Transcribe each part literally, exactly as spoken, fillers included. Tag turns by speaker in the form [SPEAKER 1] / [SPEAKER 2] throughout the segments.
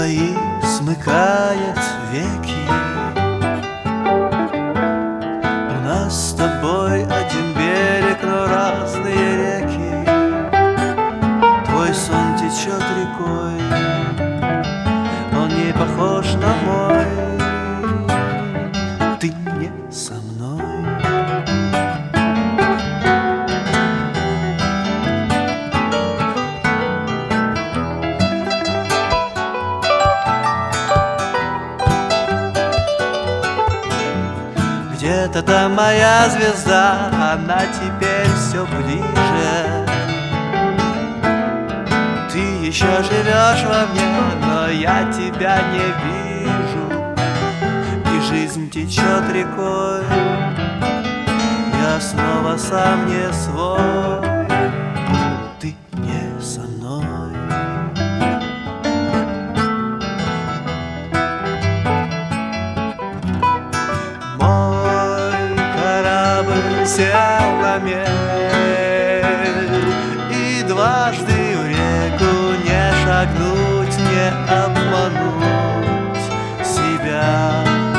[SPEAKER 1] твои смыкает веки. У нас с тобой один берег, но разные реки. Твой сон течет рекой, он не похож на мой. Ты не со мной. Где-то там моя звезда, она теперь все ближе. Ты еще живешь во мне, но я тебя не вижу. И жизнь течет рекой, я снова сам не свой. Ты не со мной. Сел на мель и дважды в реку не шагнуть, не обмануть себя.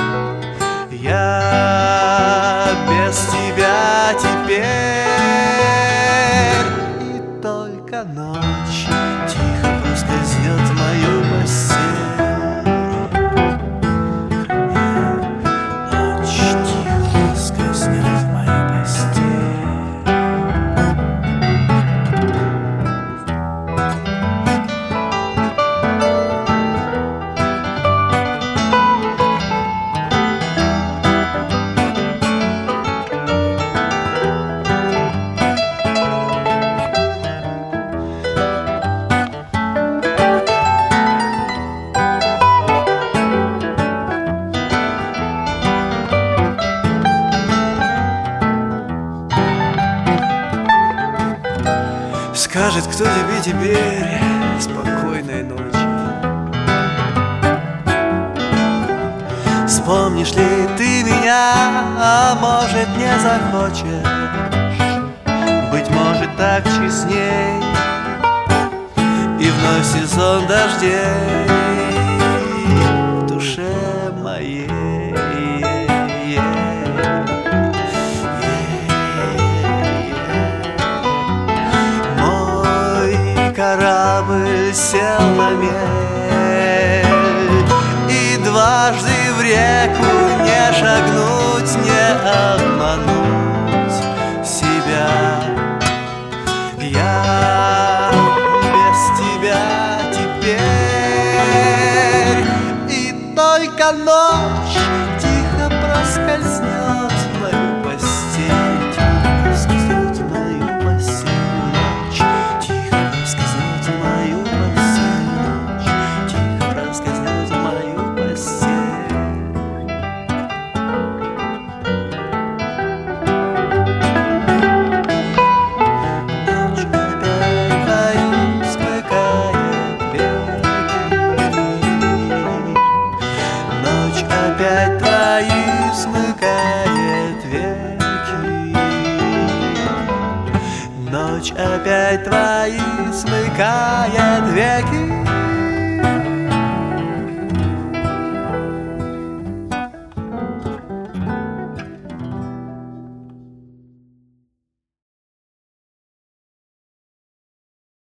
[SPEAKER 1] Я без тебя теперь, и только ночь тихо проскользнет в мою постель. Скажет, кто тебе теперь спокойной ночи. Вспомнишь ли ты меня, а может не захочешь? Быть может так честней, и вновь сезон дождей в душе моей. Корабль сел на мель, и дважды в реку не шагнуть, не обмануть себя. Я без тебя теперь, и только ночь тихо проскользнет в мою постель. Тихо проскользнет в мою постель. Опять твои смыкает веки. Ночь опять твои смыкает